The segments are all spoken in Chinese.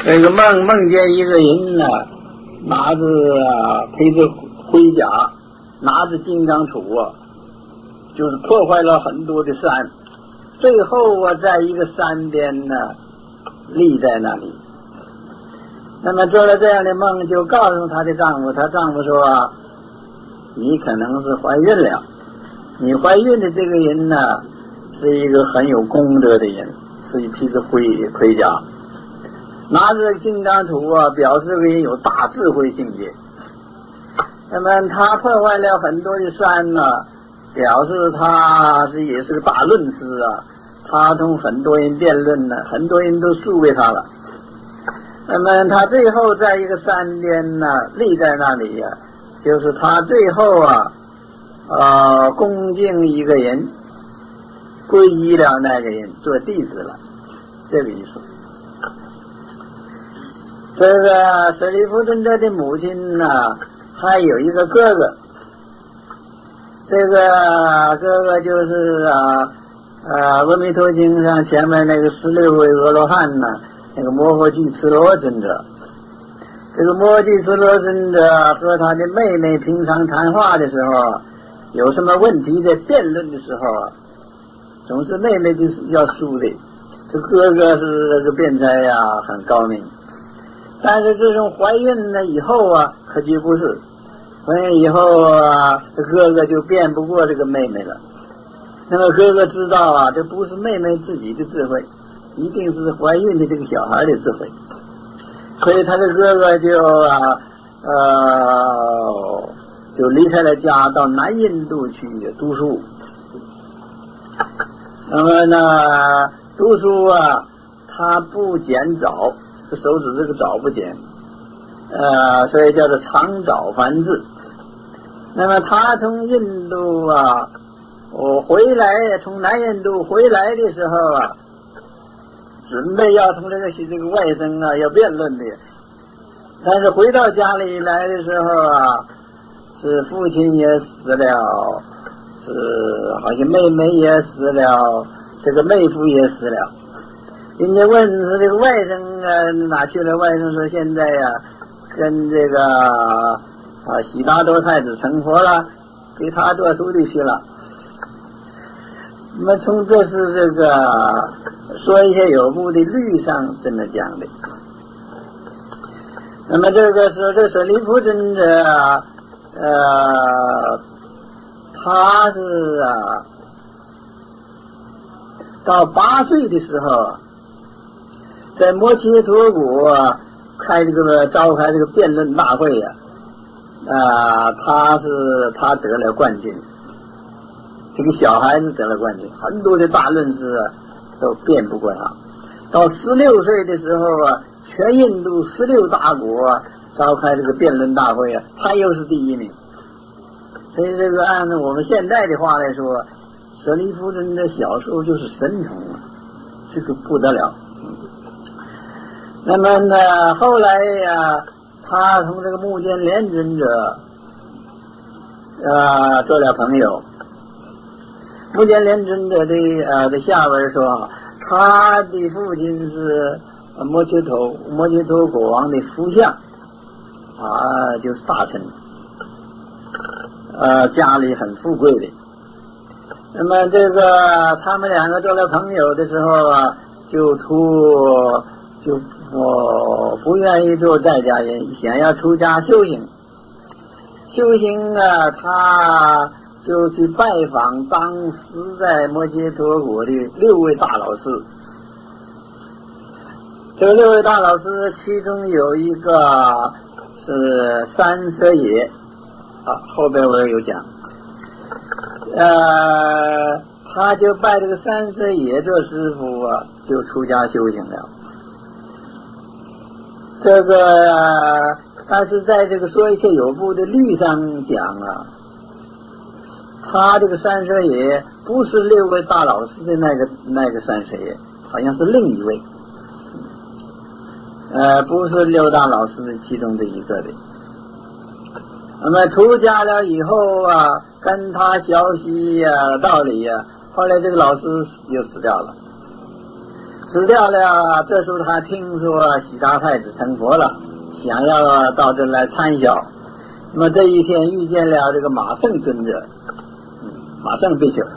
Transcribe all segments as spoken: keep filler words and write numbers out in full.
这个梦梦见一个人呢，拿着啊披着盔甲，拿着金刚杵啊，就是破坏了很多的山，最后啊在一个山边呢立在那里。那么做了这样的梦，就告诉她的丈夫，她丈夫说啊，你可能是怀孕了，你怀孕的这个人呢是一个很有功德的人，是一披着盔盔甲，拿着金刚杵啊，表示这个人有大智慧境界。那么他破坏了很多的山呢，表示他是也是个大论师啊，他同很多人辩论呢，很多人都输给他了。那么他最后在一个山边呢立在那里呀、啊，就是他最后啊呃恭敬一个人，皈依了那个人做弟子了，这个意思。这个舍利弗尊者的母亲呢还有一个哥哥，这个哥哥就是啊呃阿弥陀经上前面那个十六位阿罗汉呢，那个摩诃俱絺罗尊者。这个摩诃俱絺罗尊者和他的妹妹平常谈话的时候，有什么问题在辩论的时候啊，总是妹妹就是要输的，这哥哥是这个辩才呀、啊、很高明。但是自从怀孕了以后啊，可就不是怀孕以后啊，这哥哥就辩不过这个妹妹了。那么哥哥知道啊，这不是妹妹自己的智慧，一定是怀孕的这个小孩的智慧，所以他的哥哥就啊呃就离开了家，到南印度去读书。那么呢，读书啊，他不剪枣，这个手指这个枣不剪，呃，所以叫做长枣梵志。那么他从印度啊，我回来，从南印度回来的时候啊，准备要同这个这个外甥啊要辩论的，但是回到家里来的时候啊，是父亲也死了，是好像妹妹也死了，这个妹夫也死了。人家问说这个外甥啊哪去了？外甥说现在呀、啊、跟这个啊悉达多太子成佛了，给他做徒弟去了。那么从这是这个说一些有部的律上这么讲的。那么这个是这舍利弗尊者啊，呃，他是啊到八岁的时候，在摩羯陀国、啊、开这个召开这个辩论大会呀、啊，啊，他是他得了冠军。这个小孩子得了冠军，很多的大论师啊都辩不过他。到十六岁的时候啊，全印度十六大国、啊、召开这个辩论大会啊，他又是第一名。所以这个按照我们现在的话来说，舍利弗尊的小时候就是神童啊，这个不得了。那么呢，后来呀、啊，他同这个目犍连尊者啊做了朋友。目犍连尊者的呃的下文说，他的父亲是摩羯陀摩羯陀国王的副相啊，就是大臣，呃，家里很富贵的。那么这个他们两个做了朋友的时候啊，就出就我不愿意做在家人，想要出家修行。修行啊，他就去拜访当时在摩羯陀国的六位大老师。这个六位大老师其中有一个是三舍野啊，后边我有讲。呃，他就拜这个三舍野做师傅啊，就出家修行了。这个但是在这个说一些有部的律上讲啊，他这个三舍野不是六位大老师的那个那个三舍野，好像是另一位，呃，不是六大老师的其中的一个的。那么出家了以后啊，跟他学习呀、啊、道理呀、啊，后来这个老师又死掉了， 死掉了。这时候他听说悉达太子成佛了，想要到这来参晓。那么这一天遇见了这个马胜尊者，嗯，马胜比丘，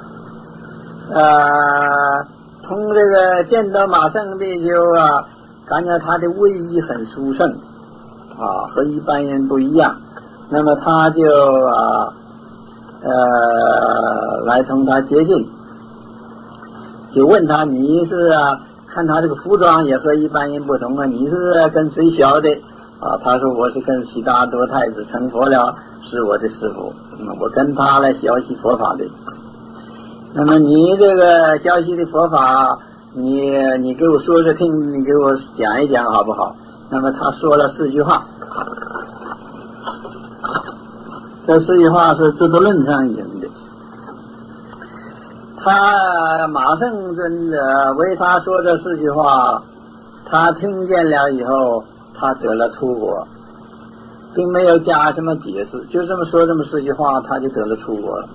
呃，从这个见到马胜比丘啊，感觉他的威仪很殊胜啊，和一般人不一样。那么他就啊呃来同他接近，就问他，你是啊，看他这个服装也和一般人不同啊，你是跟谁学的啊？他说我是跟悉达多太子成佛了，是我的师父，嗯，我跟他来学习佛法的。那么你这个学习的佛法，你你给我说说听，你给我讲一讲好不好？那么他说了四句话，这四句话是《智度论》上引的。他马胜尊者为他说这四句话，他听见了以后，他得了出国，并没有加什么解释，就这么说这么四句话，他就得了出国了。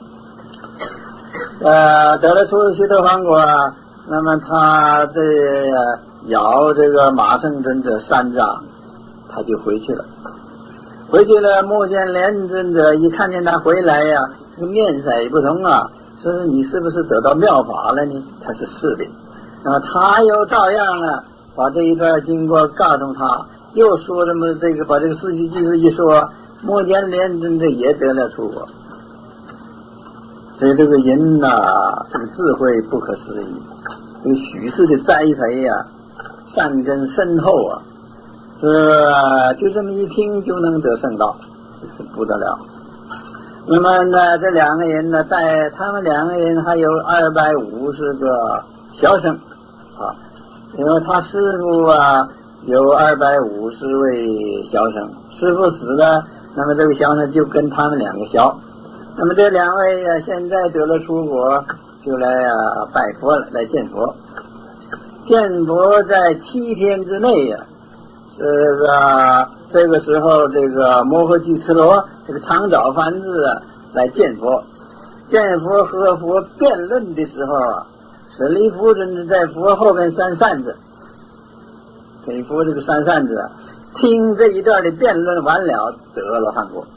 呃，得了出须陀洹国，那么他这摇这个马胜尊者三丈，他就回去了。回去了，目犍连尊者一看见他回来呀、啊，这个面色不同啊，说是你是不是得到妙法了呢？他是是的。那么他又照样啊，把这一段经过告诉他，又说这么这个把这个四句偈子一说，目犍连尊者也得了出国。所以这个人呐、啊，这个智慧不可思议，这个许氏的栽培呀、啊，善根深厚啊，这就这么一听就能得圣道，这是不得了。那么呢，这两个人呢，带他们两个人还有二百五十个小生啊，因为他师父啊有二百五十位小生，师父死了，那么这个小生就跟他们两个学。那么这两位啊，现在得了出国，就来啊拜佛了，来见佛。见佛在七天之内呀、啊，这个这个时候，这个摩诃居絺罗这个长爪梵志啊来见佛。见佛和佛辩论的时候啊，舍利弗尊者在佛后边扇扇子，给佛这个扇扇子啊，听这一段的辩论完了，得了汉果。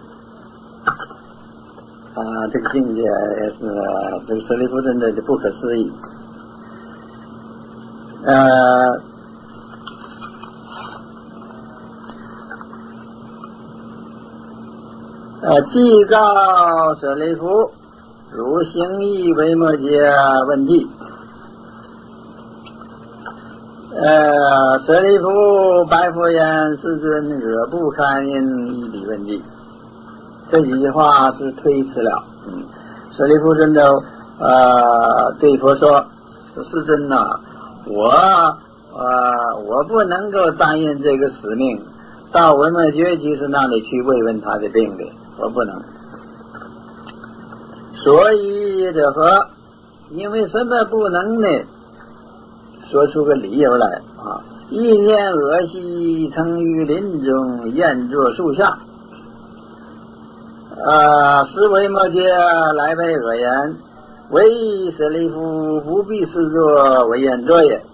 啊，这个境界也是这个舍利弗尊者的不可思议。呃，呃，即告舍利弗，汝行义为末劫问题。呃，舍利弗白佛言：世尊，若不堪因一理问题。这几句话是推辞了。嗯，舍利弗尊者呃对佛说：“说世尊呐、啊，我呃我不能够担任这个使命，到维摩诘居士那里去慰问他的病的，我不能。所以者何？因为什么不能呢？说出个理由来啊！一念恶习，曾于林中宴坐树下。”啊，是维摩诘来备恶言，为舍利弗不必视作为言作也。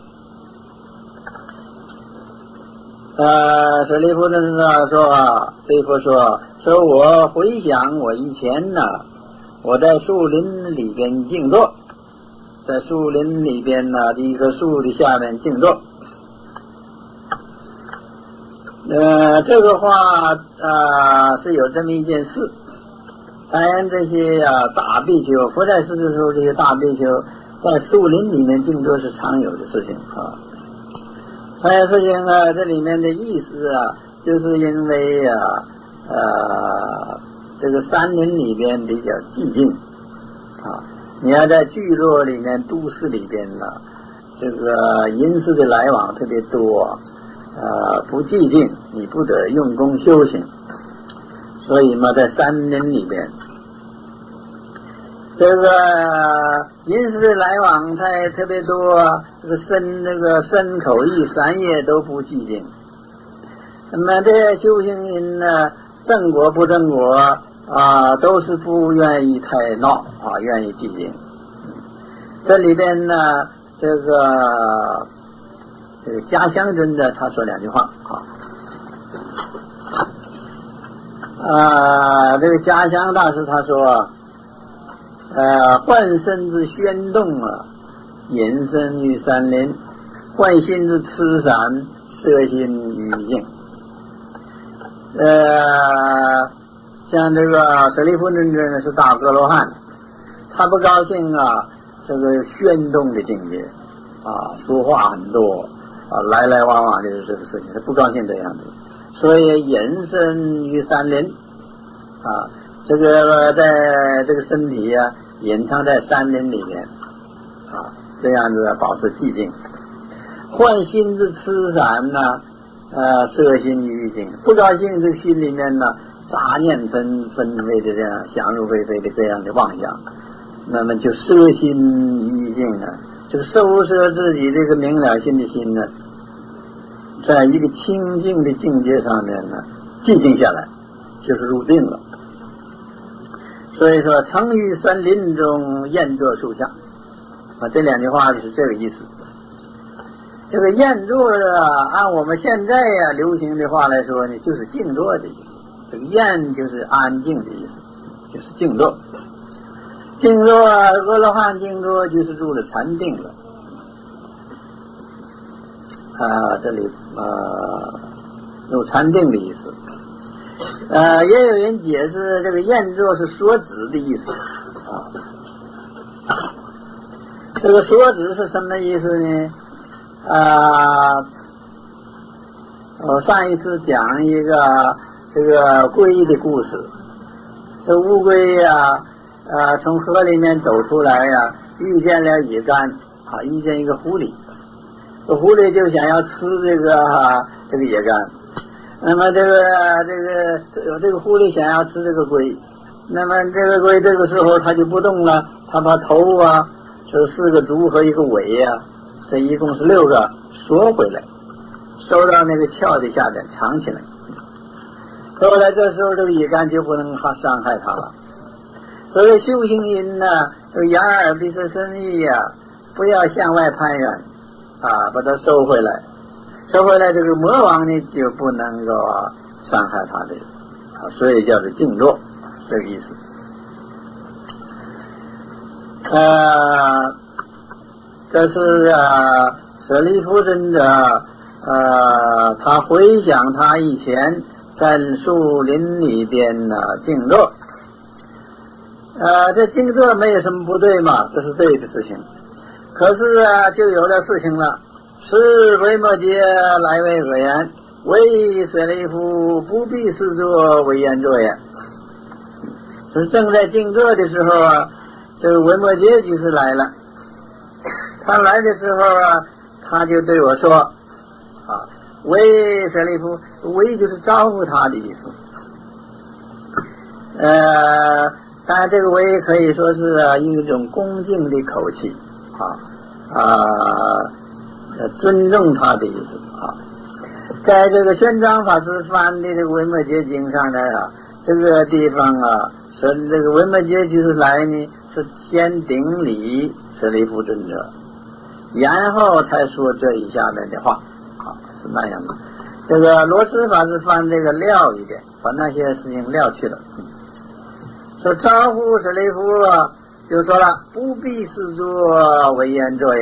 呃，舍利弗尊者说啊，对佛说，说我回想我以前呢，我在树林里边静坐，在树林里边呢一棵树的下面静坐。呃，这个话啊、呃、是有这么一件事。当然，这些啊大比丘，佛在世的时候，这些大比丘在树林里面静坐是常有的事情啊。这件事情啊，这里面的意思啊，就是因为啊呃这个山林里边比较寂静啊，你要在聚落里面、都市里边呢，这个人事的来往特别多。呃，不寂静，你不得用功修行。所以嘛，在山林里边，这个人事的来往太特别多，这个身这个身口意三业都不寂静。那么这些修行人呢，正果不正果啊，都是不愿意太闹啊，愿意寂静。这里边呢， 这个这个家乡真的他说两句话啊。啊，这个家乡大师他说，呃，幻身之宣动啊，隐身于山林；幻心之痴散，摄心于境。呃，像这个舍利弗真真呢是大哥罗汉，他不高兴啊，这个宣动的境界啊，说话很多啊，来来往往的这个事情，他不高兴这样子。所以隐身于山林啊，这个在这个身体啊隐藏在山林里面啊，这样子保持寂静。幻心之痴散呢，呃，摄心于境，不高兴这个心里面呢杂念纷纷飞的这样想入非非的这样的妄想，那么就摄心于境啊，这个收摄自己这个明了心的心呢，在一个清净的境界上面呢，寂静下来，就是入定了。所以说，成于森林中，燕坐树下啊，这两句话是这个意思。这个燕坐啊，按我们现在呀、啊、流行的话来说呢，就是静坐的意思。这个燕就是安静的意思，就是静坐。静坐，阿罗汉静坐就是入了禅定了。啊，这里呃有禅定的意思，呃，也有人解释这个燕坐是说止的意思啊。这个说止是什么意思呢？啊，我上一次讲一个这个龟的故事，这乌龟呀、啊，呃，从河里面走出来呀、啊，遇见了野干啊，遇见一个狐狸。这狐狸就想要吃这个、啊、这个野干，那么这个这个这这个狐狸想要吃这个龟，那么这个龟这个时候它就不动了，它把头啊，就四个足和一个尾啊，这一共是六个缩回来，收到那个鞘的下边藏起来。后来这时候这个野干就不能伤害它了。所以修行人呢，这个眼耳鼻舌身意呀，不要向外攀缘。啊，把它收回来，收回来，这个魔王呢就不能够伤害他的，啊，所以叫做静坐，这个意思。呃，这是啊，舍利弗真者，呃，他回想他以前在树林里边呢静坐，呃，这静坐没有什么不对嘛，这是对的事情。可是啊，就有了事情了。是维摩诘来为何言？为舍利弗不必是作为言作也。就是正在静坐的时候啊，这个维摩诘居士来了。他来的时候啊，他就对我说：“啊，为舍利弗，为就是招呼他的意思。呃，当然这个为可以说是、啊、一种恭敬的口气。”啊啊，尊重他的意思啊。在这个玄奘法师翻的这个维摩诘经上呢啊，这个地方啊，说这个维摩诘就是来呢，是先顶礼舍利弗尊者，然后才说这一下面的话啊，是那样的。这个罗什法师翻这个撂一点，把那些事情撂去了。嗯、说招呼舍利弗啊。就说了，不必是作为言作也。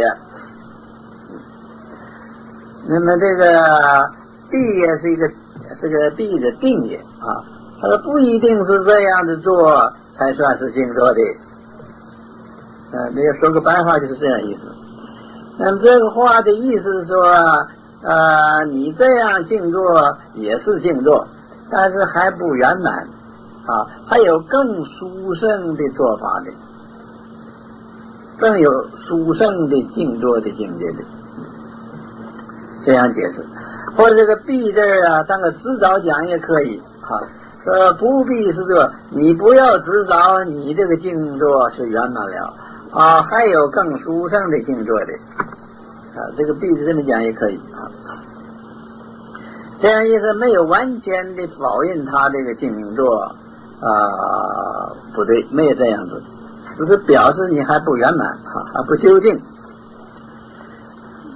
那么这个必也是一个是个必的定也啊，他说不一定是这样的做才算是静坐的。呃，那个说个白话就是这样意思。那么这个话的意思是说啊，呃，你这样静坐也是静坐，但是还不圆满啊，还有更殊胜的做法的。更有殊胜的静坐的境界的，这样解释。或者这个必字啊，当个指导讲也可以啊。说不必是这，你不要指导你这个静坐是圆满了啊，还有更殊胜的静坐的啊。这个必字这么讲也可以啊。这样意思没有完全的否认他这个静坐啊不对，没有这样子。只是表示你还不圆满啊，还不究竟。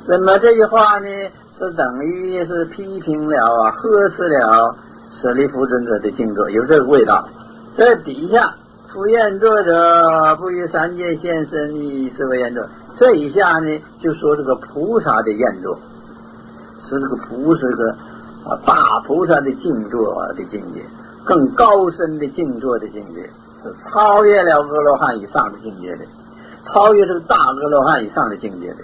那么这句话呢，是等于是批评了啊，呵斥了舍利弗尊者的静坐，有这个味道。这底下复愿作者不于三界现身意是为愿作，这一下呢就说这个菩萨的愿作，是这个菩萨个啊大菩萨的静坐的境界，更高深的静坐的境界，是超越了阿罗汉以上的境界的，超越这个大阿罗汉以上的境界的。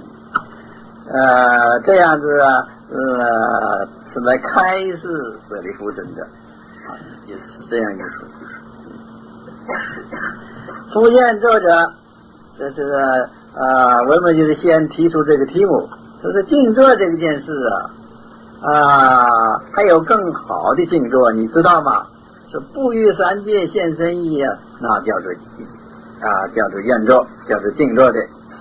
呃，这样子啊，呃，是来开示舍利弗尊者啊，也是这样意思。复愿作者，这是呃，我们就是先提出这个题目，说是静坐这个件事啊，啊，还有更好的静坐，你知道吗？是不于三界现身意啊，那叫做啊，叫做愿坐，叫做静坐的。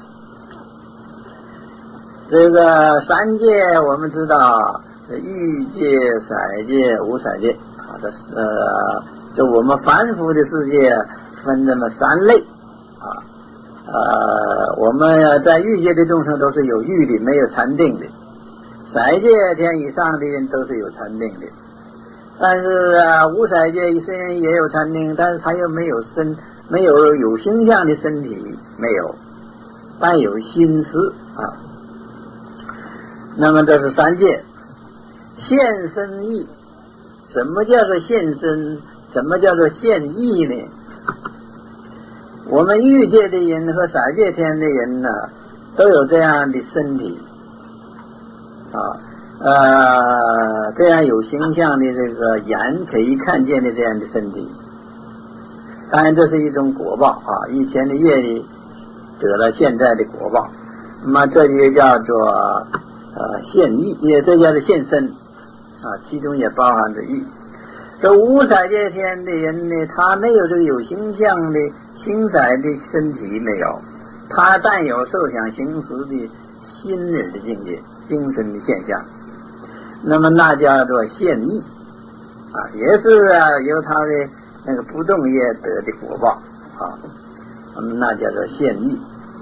这个三界我们知道，欲界、色界、无色界啊，这是呃，就我们凡夫的世界分这么三类啊。呃，我们在欲界的众生都是有欲的，没有禅定的；色界天以上的人都是有禅定的。但是啊，无色界虽然也有禅定，但是他又没有身，没有有形象的身体，没有，但有心思啊。那么这是三界现身意。什么叫做现身？什么叫做现意呢？我们欲界的人和色界天的人呢，都有这样的身体啊，呃，这样有形象的这个眼可以看见的这样的身体。当然这是一种果报啊，以前的业力得了现在的果报，那么这就叫做呃现意，也这叫做现身啊，其中也包含着意。这无色界天的人呢，他没有这个有形象的形色的身体，没有，他但有受想行识的心理的境界，精神的现象，那么那叫做现意啊，也是啊由他的那个不动业得的果报啊，那叫做现意。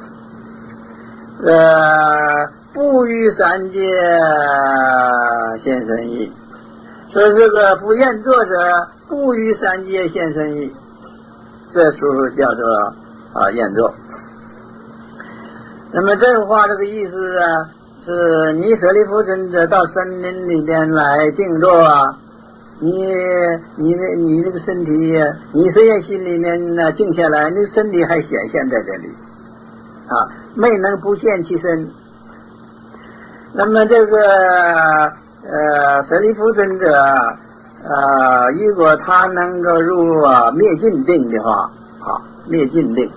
呃，不于三界现身意，说这个不愿作者不于三界现身意，这时候叫做啊愿作。那么这个话这个意思啊，是你舍利弗尊者到森林里边来静坐啊，你你你这个身体，你虽然心里面呢静下来，那身体还显现在这里啊，没能不现其身。那么这个呃舍利弗尊者呃，如果他能够入啊灭尽定的话啊，灭尽定。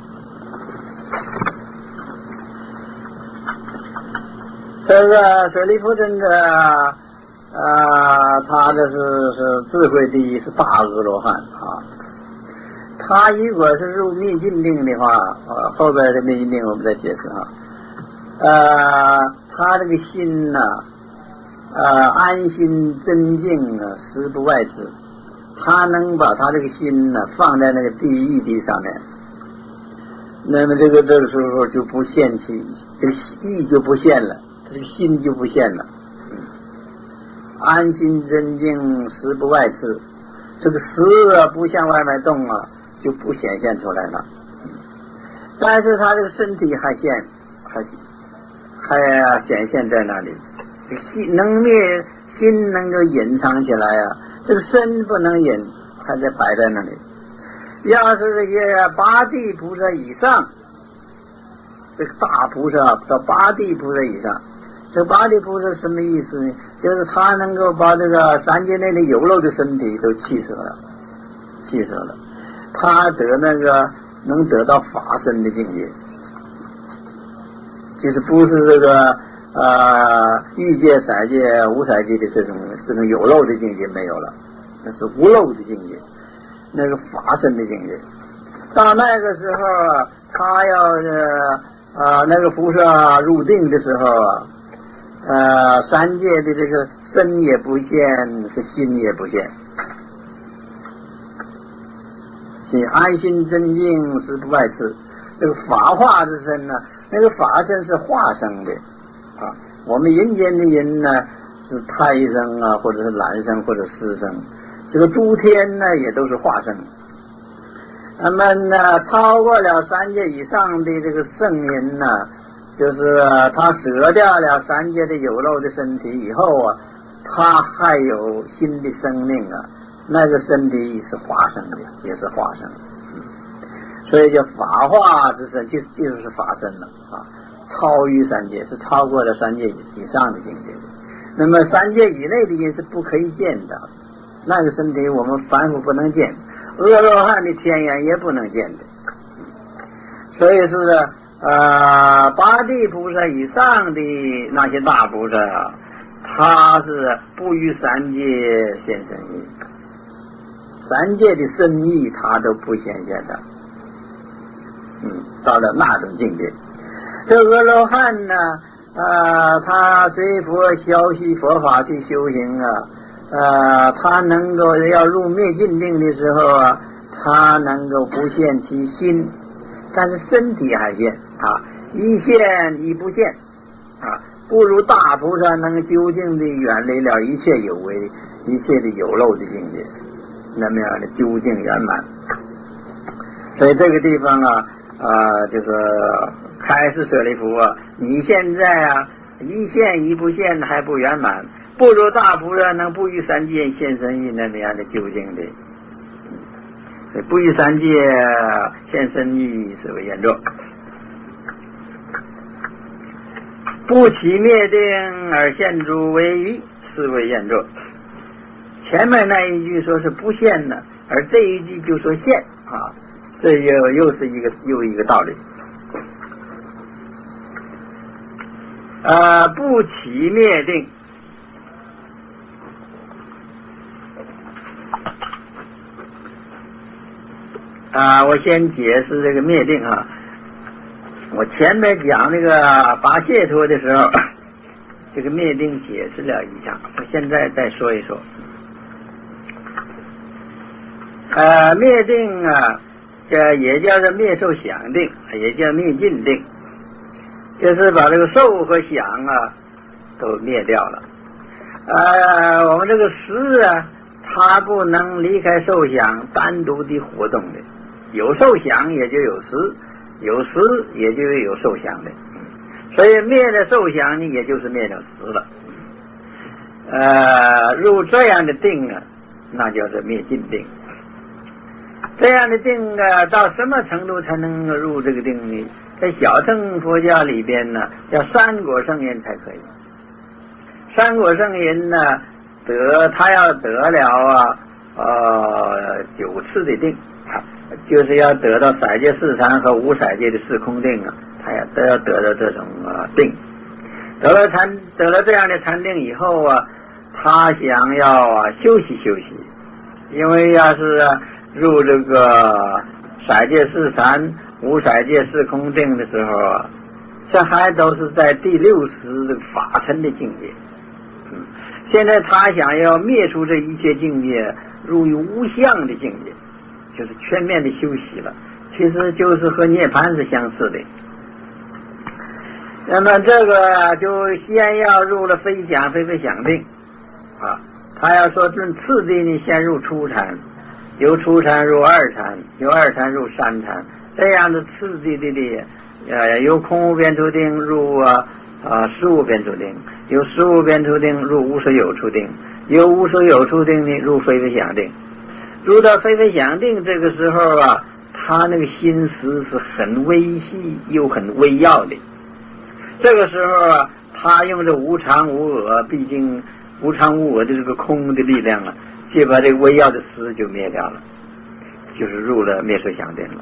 这个舍利弗尊者呃，他这是是智慧第一，是大阿罗汉啊。他如果是入灭尽定的话，呃，后边的灭尽定我们再解释哈。呃，他这个心呢、啊，呃，安心真静啊，实不外知。他能把他这个心呢、啊、放在那个第一地上面，那么这个这个时候就不现起，这个意就不现了，这个心就不现了。嗯，安心真静，实不外知，这个实啊不向外面动啊，就不显现出来了。但是他这个身体还现，还还显现在那里。心能灭，心能够隐藏起来啊，这个身不能隐，还得摆在那里。要是这些八地菩萨以上，这个大菩萨到八地菩萨以上，这八地菩萨什么意思呢？就是他能够把这个三界内的有漏的身体都弃舍了，弃舍了，他得那个能得到法身的境界，就是不是这个呃欲界、色界、无色界的这种这种有漏的境界没有了，那是无漏的境界，那个法身的境界。到那个时候啊，他要是啊、呃、那个菩萨入定的时候啊，呃三界的这个身也不现，是心也不现，心安心真静，实不外知。这个法化之身呢、啊，那个法身是化生的啊。我们人间的人呢是胎生啊，或者是卵生或者湿生，这个诸天呢也都是化生。那么呢，超过了三界以上的这个圣人呢，就是他舍掉了三界的有肉的身体以后啊，他还有新的生命啊，那个身体是化生的，也是化生的。所以叫法化之身，就就是法身了啊，超于三界，是超过了三界以上的境界。那么三界以内的人是不可以见的，那个身体我们凡夫不能见，阿罗汉的天眼也不能见的。所以是呃八地菩萨以上的那些大菩萨啊，他是不于三界现身意，三界的深意他都不显现的。嗯，到了那种境界，这阿罗汉呢，呃，他随佛消息佛法去修行啊，呃，他能够要入灭尽定的时候啊，他能够不现其心，但是身体还现啊，一现一不现啊，不如大菩萨能究竟的远离了一切有为、一切的有漏的境界，那么样的究竟圆满。所以这个地方啊。啊，这个开示舍利弗啊，你现在啊一现一不现还不圆满，不如大菩萨能不于三界现身意那么样的究竟的。所以不于三界现身意是为验作，不起灭定而现诸为一是为验作。前面那一句说是不现呢，而这一句就说现啊。这又又是一个又一个道理，呃，不起灭定，啊、呃，我先解释这个灭定啊。我前面讲那个拔解脱的时候，这个灭定解释了一下，我现在再说一说。呃，灭定啊。这也叫做灭受想定，也叫灭尽定，就是把这个受和想啊都灭掉了。呃，我们这个识啊，它不能离开受想单独的活动的，有受想也就有识，有识也就有受想的，所以灭了受想呢，也就是灭了识了。呃，入这样的定啊，那叫做灭尽定。这样的定啊，到什么程度才能入这个定呢？在小乘佛教里边呢，叫三果圣人才可以。三果圣人呢，得他要得了啊，呃，九次的定啊，就是要得到色界四禅和无色界的四空定啊，他要都要得到这种啊定。得了禅，得了这样的禅定以后啊，他想要啊休息休息，因为要是啊。入这个色界四禅、无色界四空定的时候啊，这还都是在第六识这个法尘的境界。嗯，现在他想要灭除这一切境界，入于无相的境界，就是全面的休息了。其实就是和涅槃是相似的。那么这个就先要入了非想非非想定啊，他要说论次第呢，先入初禅。由初禅入二禅，由二禅入三禅，这样的次第的的，呃，由空无边处定入啊啊事物边处定，由事物边处定入无所有处定，由无所有处定呢入非非想定，入到非非想定这个时候啊，他那个心思是很微细又很微要的。这个时候啊，他用这无常无我，毕竟无常无我的这个空的力量啊。就把这个微要的识就灭掉了，就是入了灭受想定了。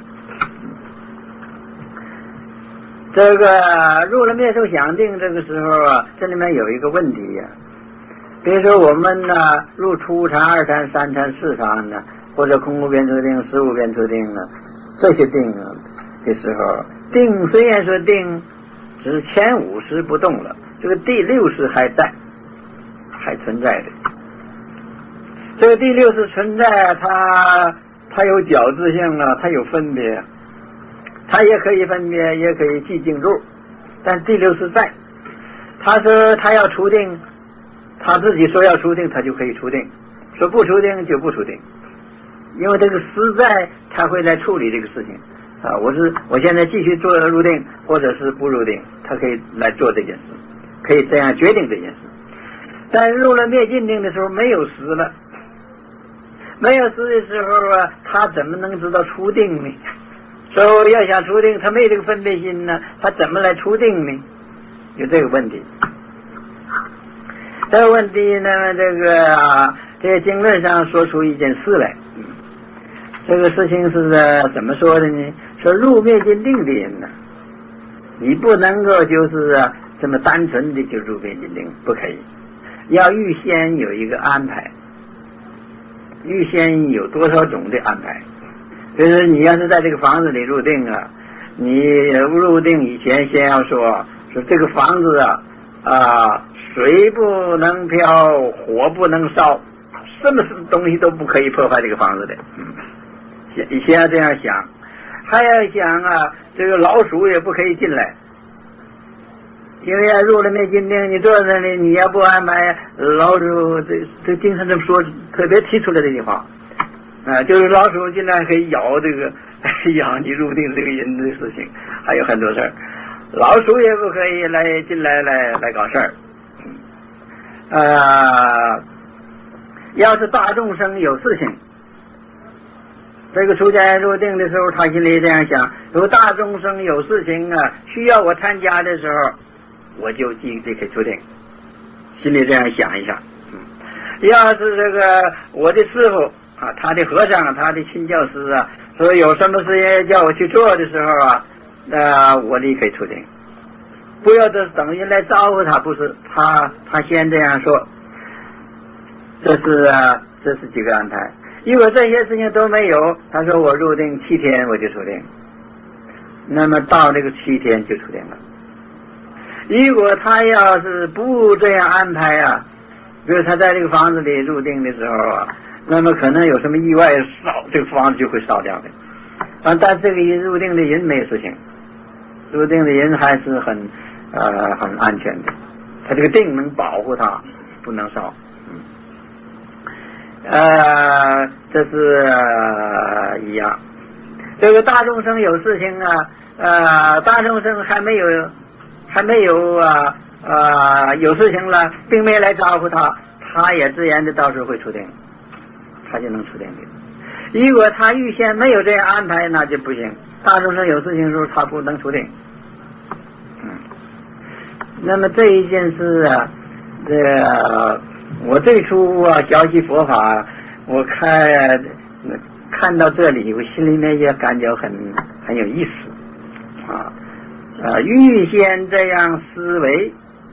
这个入了灭受想定这个时候啊，这里面有一个问题呀、啊。比如说我们呢入初禅、二禅、三禅、四禅呢，或者空无边处定、事物边处定呢，这些定的时候，定虽然说定，只是前五识不动了，这个第六识还在，还存在的。这个第六识存在，它它有矫治性了，它有分别，它也可以分别，也可以寂静住，但第六识在， 他说他要出定，他自己说要出定，他就可以出定；说不出定就不出定，因为这个实在他会来处理这个事情啊。我是我现在继续做入定，或者是不入定，他可以来做这件事，可以这样决定这件事。在入了灭尽定的时候，没有实了，没有实的时候啊，他怎么能知道出定呢？所以要想出定，他没有这个分别心呢，他怎么来出定呢？有这个问题。这个问题呢，这个啊，这个经论上说出一件事来。嗯，这个事情是、啊、怎么说的呢？说入灭尽定的人呢，你不能够就是、啊、这么单纯的就入灭尽定，不可以，要预先有一个安排，预先有多少种的安排。就是你要是在这个房子里入定啊，你入定以前先要说说这个房子啊啊，水不能漂，火不能烧，什么东西都不可以破坏这个房子的。嗯，先先要这样想，还要想啊，这个老鼠也不可以进来，因为要入了灭尽定，你坐在那里，你要不安排老鼠，这这经常这么说，特别提出来这句话。啊，就是老鼠进来可以咬这个咬你入定这个人的事情，还有很多事儿，老鼠也不可以来进来来来搞事儿。呃，要是大众生有事情，这个出家入定的时候，他心里这样想：如果大众生有事情啊，需要我参加的时候，我就立刻出定，心里这样想一想。嗯，要是这个我的师傅。啊，他的和尚，他的亲教师啊，说有什么事情叫我去做的时候啊，那、呃、我立刻出定，不要等等人来招呼他，不是他，他先这样说，这是啊，这是几个安排。如果这些事情都没有，他说我入定七天我就出定，那么到这个七天就出定了。如果他要是不这样安排啊，比如他在这个房子里入定的时候啊，那么可能有什么意外烧，这个房子就会烧掉的。啊，但这个入定的人没有事情，入定的人还是很呃很安全的，他这个定能保护他，不能烧。嗯，呃，这是、呃、一样。这个大众生有事情啊，呃，大众生还没有还没有啊啊、呃、有事情了，并没来招呼他，他也自然的到时候会出定。他就能出定的。如果他预先没有这样安排，那就不行。大众生有事情的时候，他不能出定。嗯，那么这一件事啊，这个我最初啊学习佛法，我看看到这里，我心里面也感觉很很有意思啊。呃，预先这样思维，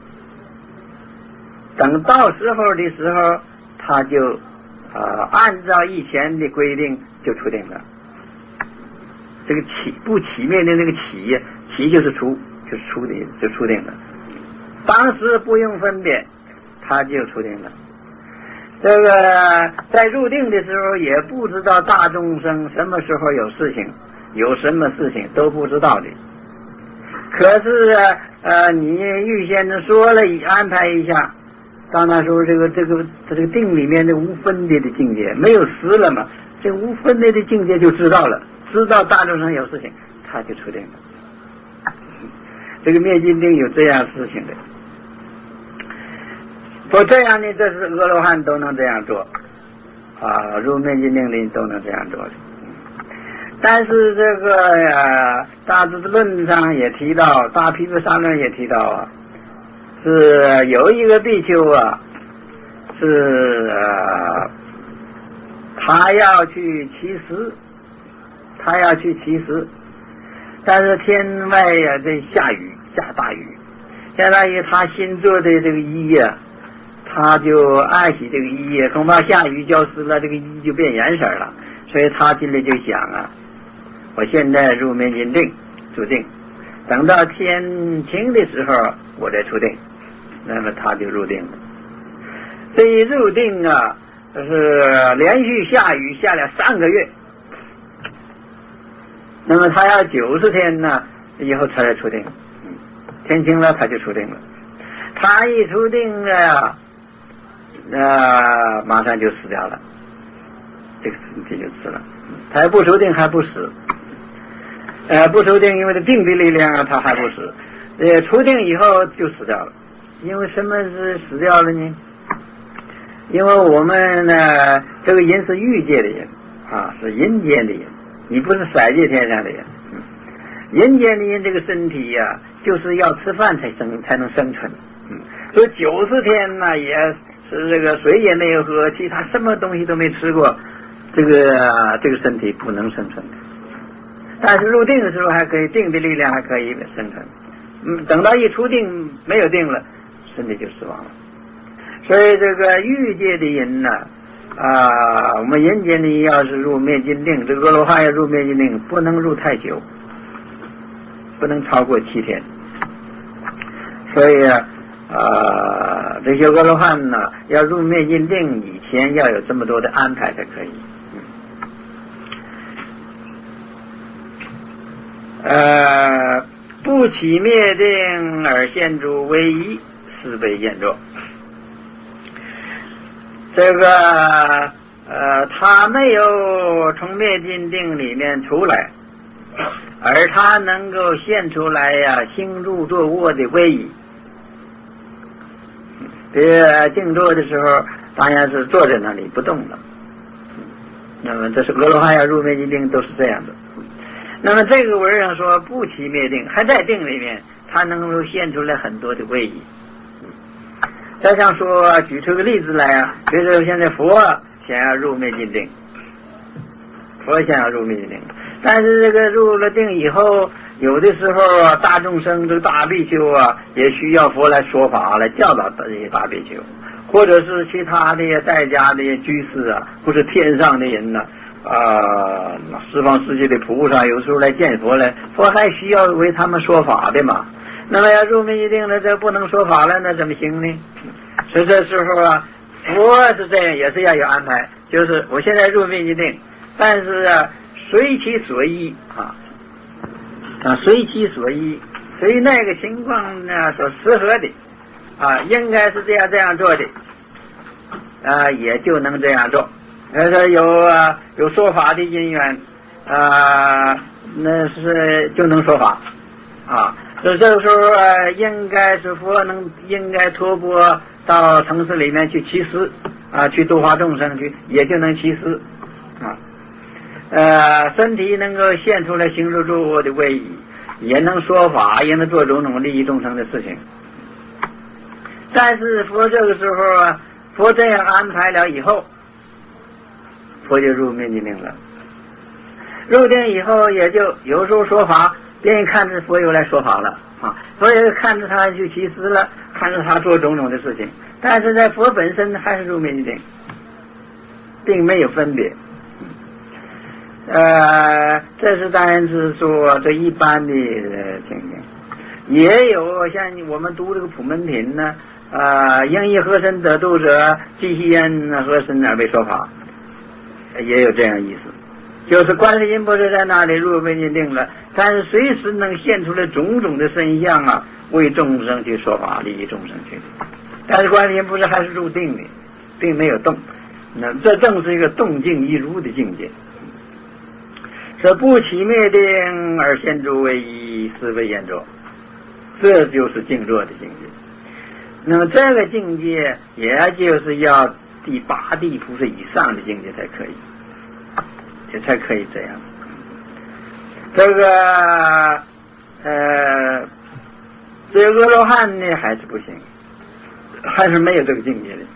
等到时候的时候，他就。呃，按照以前的规定就出定了。这个起不起灭的那个起，起就是出，就是出的意思，就出定了。当时不用分别，他就出定了。这个在入定的时候也不知道大众生什么时候有事情，有什么事情都不知道的。可是呃，你预先的说了，安排一下。到那时候，这个这个这个定里面的无分别的境界没有实了嘛，这无分别的境界就知道了，知道大众上有事情，他就出定了。这个灭尽定有这样事情的，不这样呢，这是阿罗汉都能这样做啊，入灭尽定的都能这样做的。但是这个呃大智论上也提到，大毗婆沙论也提到啊。是有一个比丘啊，是、呃、他要去乞食，他要去乞食，但是天外呀、啊、这下雨，下大雨，下大雨，他新做的这个衣呀、啊，他就爱惜这个衣呀，恐怕下雨浇湿了，这个衣就变颜色了，所以他心里就想啊，我现在入灭尽定，注定，等到天晴的时候，我再出定。那么他就入定了。这一入定啊，是连续下雨下了三个月。那么他要九十天呢，以后才来出定。嗯，天晴了他就出定了。他他一出定啊，呃，马上就死掉了，这个身体就死了。他不出定还不死，呃，不出定，因为这定的力量啊，他还不死。呃，出定以后就死掉了。因为什么是死掉了呢？因为我们呢，这个人是欲界的人啊，是阴间的人，你不是色界天上的人。嗯，阴间的人这个身体呀、啊，就是要吃饭才生才能生存。嗯，所以九十天呢，也是这个水也没有喝，其他什么东西都没吃过，这个这个身体不能生存的。但是入定的时候还可以，定的力量还可以生存。嗯，等到一出定没有定了，身体就死亡了。所以这个欲界的人呢，啊，我们人间的人要是入灭尽定，这个阿罗汉要入灭尽定，不能入太久，不能超过七天。所以啊，呃，这些阿罗汉呢，要入灭尽定以前要有这么多的安排才可以。呃，不起灭定而现诸唯一，是被验作。这个呃，他没有从灭尽定里面出来，而他能够现出来呀、啊，行住坐卧的位移。这静坐的时候，当然是坐在那里不动了。那么这是阿罗汉要入灭尽定都是这样的。那么这个文上说不起灭定，还在定里面，他能够现出来很多的位移。再像说举出个例子来啊，比如说现在佛想要入灭尽定，佛想要入灭尽定，但是这个入了定以后，有的时候啊，大众生这个大比丘啊，也需要佛来说法来教导这些大比丘，或者是其他的在家的居士啊，或是天上的人呢、啊，啊，十方世界的菩萨有时候来见佛来，佛还需要为他们说法的嘛。那么要入灭尽定了，这不能说法了，那怎么行呢？所以这时候啊，佛是这样，也是要有安排，就是我现在入灭尽定，但是啊，随其所依啊，啊，随其所依，随那个情况呢所适合的啊，应该是这样这样做的啊，也就能这样做。要是有啊有说法的因缘啊，那是就能说法啊。所以这个时候啊，应该是佛能应该托钵到城市里面去乞食啊，去度化众生去，也就能乞食啊。呃，身体能够现出来行住坐卧的位移，也能说法，也能做种种利益众生的事情。但是佛这个时候啊，佛这样安排了以后，佛就入灭尽定了。入定以后，也就有时候说法，别人看着佛又来说法了啊，佛也看着他去乞食了，看着他做种种的事情，但是在佛本身还是入灭尽定，并没有分别。呃，这是当然是说这一般的情形，也有像我们读这个普门品呢，啊，应以和身得度者，即悉言和身而为说法，也有这样意思。就是观世音菩萨在那里入灭尽定了，但是随时能现出来种种的身相啊，为众生去说法，利益众生去。但是观世音菩萨还是入定的，并没有动。那这正是一个动静一如的境界。这不起灭定而现诸唯一，是为验作，这就是静坐的境界。那么这个境界，也就是要第八地菩萨以上的境界才可以。也才可以这样。这个呃，这个阿罗汉呢还是不行，还是没有这个境界的。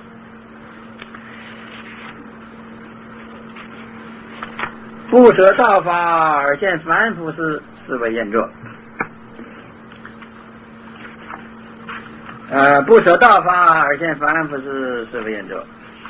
不舍道法而现凡夫是是为验作。呃，不舍道法而现凡夫是是为验作。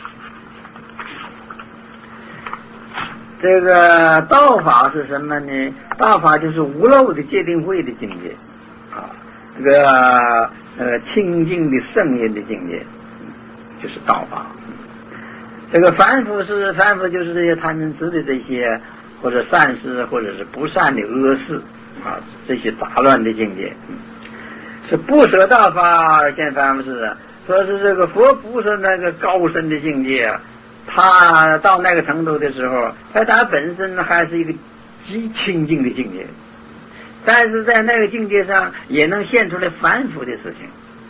这个道法是什么呢？道法就是无漏的戒定慧的境界啊，这个呃清净的圣音的境界，就是道法。这个凡夫是凡夫，就是这些贪嗔痴的这些，或者善事，或者是不善的恶事啊，这些杂乱的境界。 是不舍道法而现凡夫事啊。说是这个佛不是那个高深的境界啊，他到那个程度的时候，他他本身还是一个极清净的境界，但是在那个境界上也能现出来凡夫的事情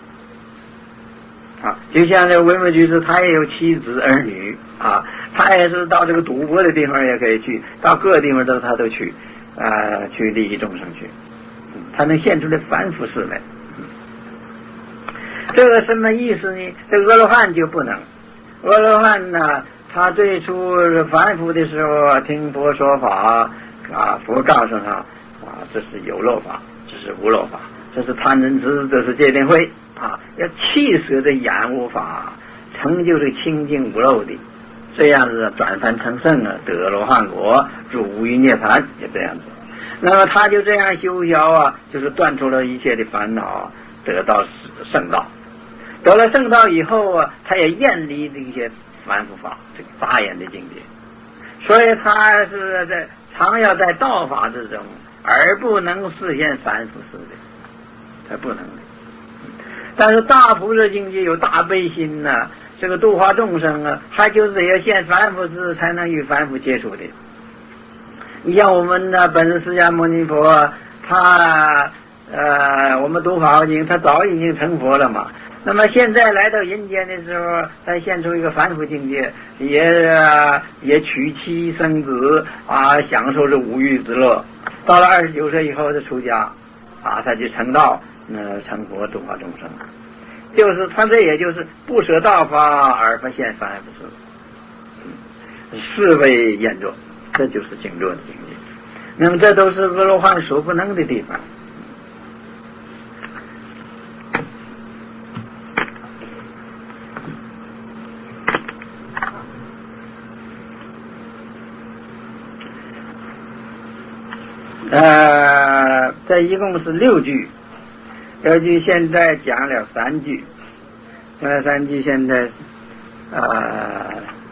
啊。就像这维摩居士，他也有妻子儿女啊，他也是到这个赌博的地方也可以去，到各个地方都他都去啊、呃，去利益众生去，他能现出来凡夫事来。这个什么意思呢？这个阿罗汉就不能。阿罗汉呢，他最初凡夫的时候听佛说法啊，佛告诉他啊，这是有漏法，这是无漏法，这是贪嗔痴，这是戒定慧啊，要弃舍这染污法，成就这清净无漏的，这样子转凡成圣啊，得阿罗汉果，入无余涅槃，就这样子。那么他就这样修学啊，就是断除了一切的烦恼，得到圣道。得了圣道以后啊，他也厌离这些凡夫法，这个大眼的境界，所以他是在常要在道法之中，而不能实现凡夫事的，他不能的。但是大菩萨境界有大悲心呐、啊，这个度化众生啊，他就是要现凡夫事才能与凡夫接触的。你像我们呢，本释迦牟尼佛，他呃，我们读法华经，他早已经成佛了嘛。那么现在来到人间的时候，他现出一个凡夫境界，也、呃、也娶妻生子啊，享受着五欲之乐。到了二十九岁以后，他出家啊，他就成道，呃，成佛度化众生。就是他这也就是不舍道法而不现凡夫事，是为验作，这就是静坐的境界。那么这都是阿罗汉所不能的地方。呃，这一共是六句，六句现在讲了三句，讲了三句，现在呃，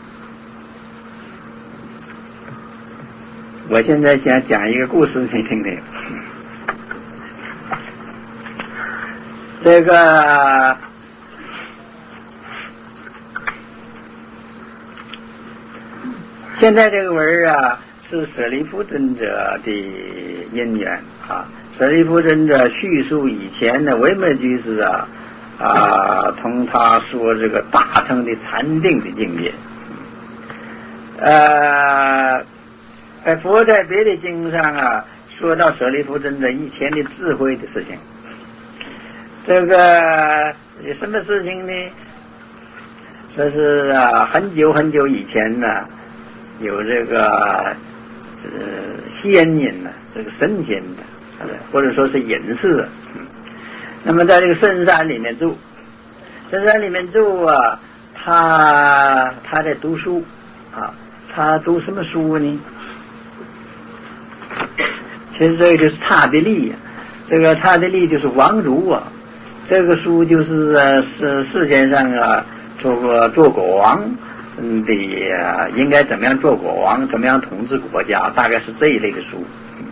我现在想讲一个故事，你听听。这个现在这个文啊，是舍利弗尊者的因缘啊。舍利弗尊者叙述以前的维摩居士啊啊，同他说这个大乘的禅定的境界。呃，佛在别的经上啊，说到舍利弗尊者以前的智慧的事情。这个有什么事情呢？说是啊，很久很久以前呢，有这个呃仙人呢，这个神仙的，或者说是隐士，嗯，那么在这个深山里面住，深山里面住啊，他他在读书啊，他读什么书呢？其实这个就是刹帝利呀，这个刹帝利就是王儒啊，这个书就是呃是世界上啊做过做国王嗯的、啊、应该怎么样做国王，怎么样统治国家，大概是这一类的书。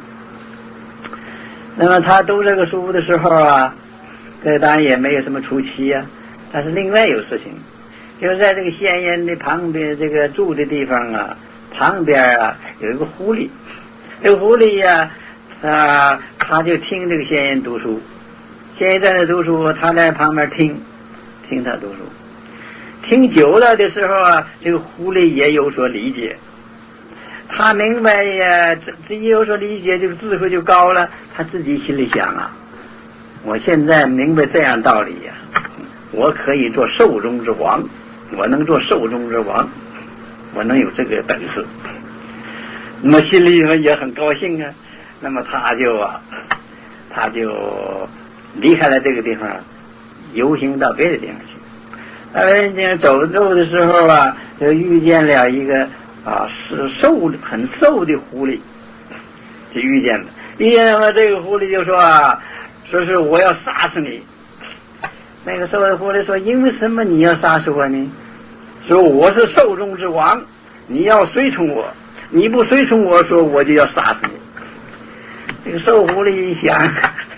那么他读这个书的时候啊，这当然也没有什么出奇啊，但是另外有事情，就是在这个仙人的旁边，这个住的地方啊，旁边啊有一个狐狸，这个狐狸呀、啊，啊，他就听这个仙人读书，仙人在那读书，他在旁边听，听他读书，听久了的时候啊，这个狐狸也有所理解。他明白呀，自自己有所理解，这个智慧就高了。他自己心里想啊，我现在明白这样道理呀、啊，我可以做兽中之王，我能做兽中之王，我能有这个本事。那么心里也很高兴啊。那么他就啊，他就离开了这个地方，游行到别的地方去。呃，走路的时候啊，就遇见了一个。啊，是瘦的很瘦的狐狸，就遇见了。遇见了这个狐狸就说啊，说是我要杀死你。那个瘦的狐狸说：“因为什么你要杀死我呢？说我是兽中之王，你要随从我，你不随从我说我就要杀死你。”这个瘦狐狸一想，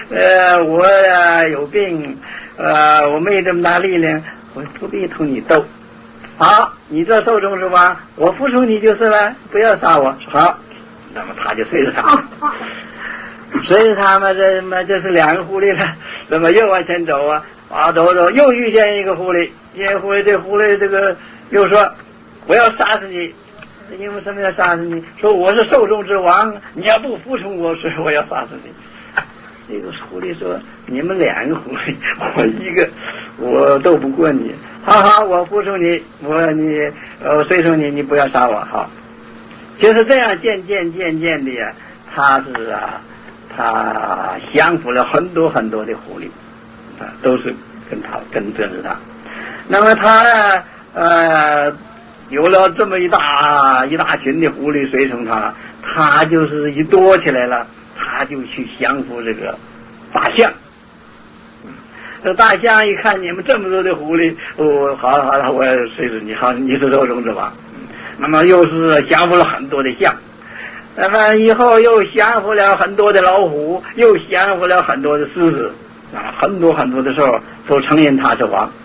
呃，我呀有病，呃，我没这么大力量，我不必同你斗。好，你这兽中之王，我服从你就是了，不要杀我。好，那么他就随着他，随着他嘛，这嘛这是两个狐狸了，那么又往前走啊，啊走走，又遇见一个狐狸，一个狐狸，这狐狸这个又说，我要杀死你。因为什么要杀死你？说我是兽中之王，你要不服从我，所以我要杀死你。这个狐狸说：“你们两个狐狸，我一个，我斗不过你。好好，我服从你，我你呃随从你，你不要杀我。好，就是这样，渐渐渐渐的呀，他是啊，他降服了很多很多的狐狸，啊，都是跟他跟着他。那么他呢，呃。”有了这么一大一大群的狐狸随从他，他就是一多起来了，他就去降服这个大象。这大象一看你们这么多的狐狸，哦，好了好了，我随着你，好，你是兽中之王。那么又是降服了很多的象，那么以后又降服了很多的老虎，又降服了很多的狮子啊，很多很多的时候都承认他是王。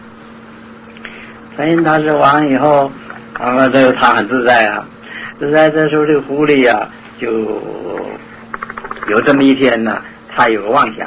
承认他是王以后，那么这个他很自在啊，自在这时候这个狐狸啊，就有这么一天呢，他有个妄想，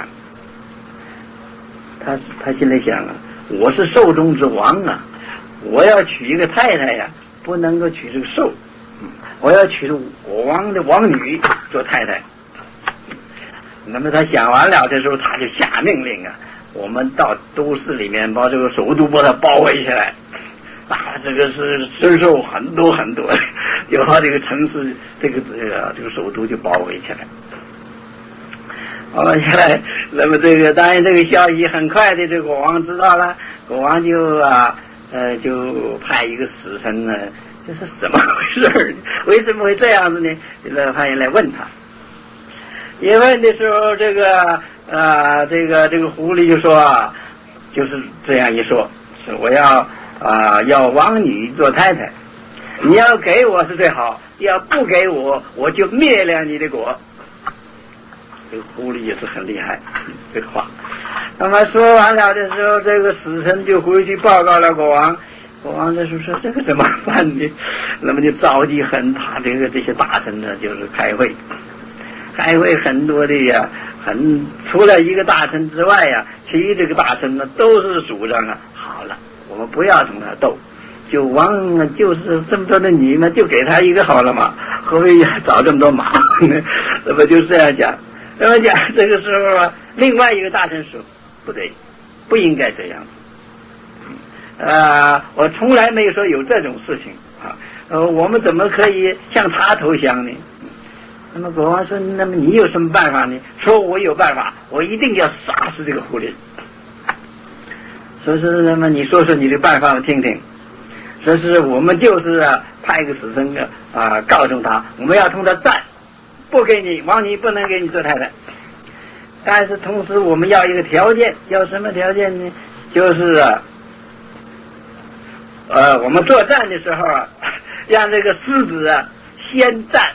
他他心里想啊，我是兽中之王啊，我要娶一个太太呀，不能够娶这个兽，我要娶我王的王女做太太。那么他想完了的时候，他就下命令啊，我们到都市里面把这个首都把它包围起来，啊，这个是牲兽很多很多，就把这个城市这个这个这个首都就包围起来。包围起来，那么这个当然这个消息很快的，这个国王知道了，国王就啊呃就派一个使臣呢，这是怎么回事？为什么会这样子呢？来派人来问他。一问的时候，这个啊，这个这个狐狸就说，就是这样一说，是我要啊要王女做太太，你要给我是最好，要不给我，我就灭了你的国。这个狐狸也是很厉害，这个话。那么说完了的时候，这个使臣就回去报告了国王。国王这时候说这个怎么办呢？那么就召集很大这个这些大臣呢，就是开会。开会很多的呀，很除了一个大臣之外呀，其余这个大臣呢都是主张啊，好了，我们不要同他斗，就王就是这么多的女嘛，就给他一个好了嘛，何必找这么多麻烦呢？那么就这样讲，那么讲这个时候啊，另外一个大臣说不对，不应该这样子，啊，我从来没有说有这种事情啊，呃，我们怎么可以向他投降呢？那么国王说，那么你有什么办法呢？说我有办法，我一定要杀死这个狐狸。说是那么你说说你的办法我听听。说是我们就是啊派个使臣啊告诉他，我们要同他战，不给你王女不能给你做太太，但是同时我们要一个条件，要什么条件呢？就是啊呃我们作战的时候啊，让这个狮子啊先战。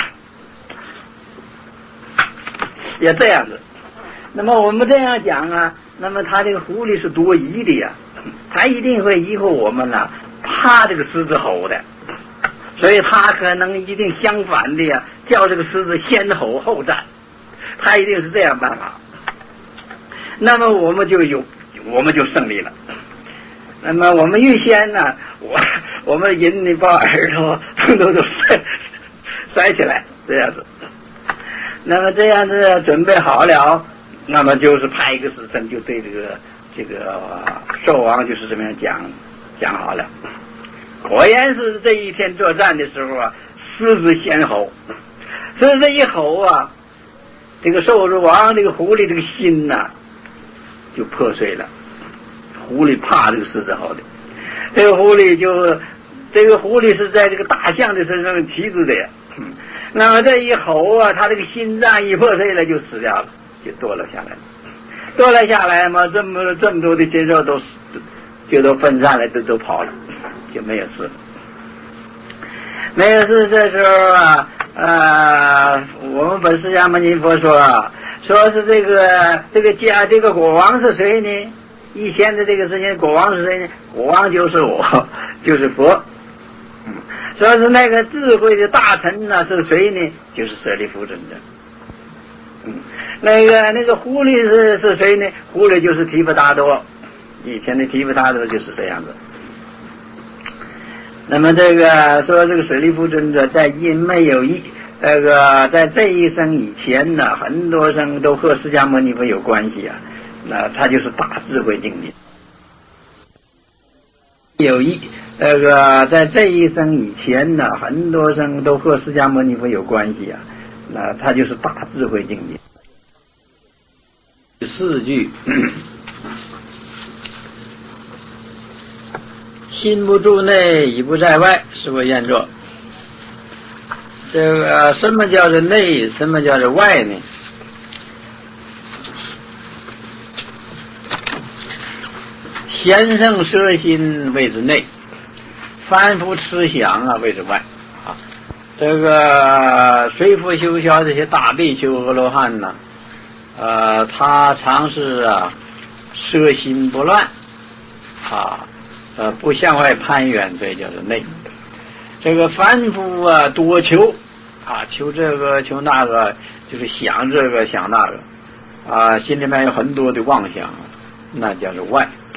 也这样子，那么我们这样讲啊，那么他这个狐狸是多疑的呀，他一定会疑惑我们呢、啊，怕这个狮子吼的，所以他可能一定相反的呀，叫这个狮子先吼后战，他一定是这样办法。那么我们就有，我们就胜利了。那么我们预先呢，我我们人呢把耳朵都都都塞塞起来，这样子。那么这样子准备好了，那么就是派一个使臣，就对这个这个兽王就是这么样讲讲好了。果然是这一天作战的时候啊，狮子先吼，狮子一吼啊，这个兽王这个狐狸这个心呐、啊、就破碎了。狐狸怕这个狮子吼的，这个狐狸就这个狐狸是在这个大象的身上骑着的呀。那么这一吼啊，他这个心脏一破碎了，就死掉了，就堕落下来了。堕落下来嘛，这么这么多的禽兽都死，就都分散了，都都跑了，就没有事了。没有事，这时候啊，呃，我们本释迦牟尼佛说啊， 说是这个这个家这个国王是谁呢？以前的这个事情，国王是谁呢？国王就是我，就是佛。嗯，说是那个智慧的大臣呢是谁呢？就是舍利弗尊者。嗯，那个那个狐狸是是谁呢？狐狸就是提婆达多，以前的提婆达多就是这样子。那么这个说这个舍利弗尊者在因没有一那个在这一生以前呢，很多生都和释迦牟尼佛有关系啊，那他就是大智慧境界。有一那个在这一生以前呢，很多生都和释迦牟尼佛有关系啊，那他就是大智慧境界。四句，心不住内，已不在外，是否验作？这个什么叫做内？什么叫做外呢？贤圣摄心谓之内，凡夫痴想啊谓之外啊。这个随佛修消这些大比丘阿罗汉呢，呃，他常是啊摄心不乱啊，呃不向外攀缘，所以叫做内。这个凡夫啊多求啊，求这个求那个，就是想这个想那个啊，心里面有很多的妄想，那叫做外。